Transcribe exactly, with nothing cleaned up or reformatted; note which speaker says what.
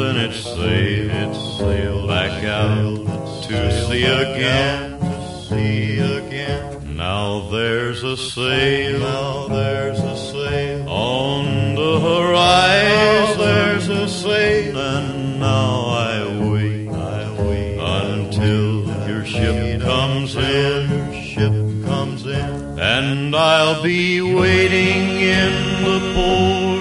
Speaker 1: then it sailed, it sailed back out to sea again, to sea again. Now there's a sail, now there's a sail on the horizon. There's a sail, and now I wait, I wait until your ship comes in, your ship comes in, and I'll be waiting in the port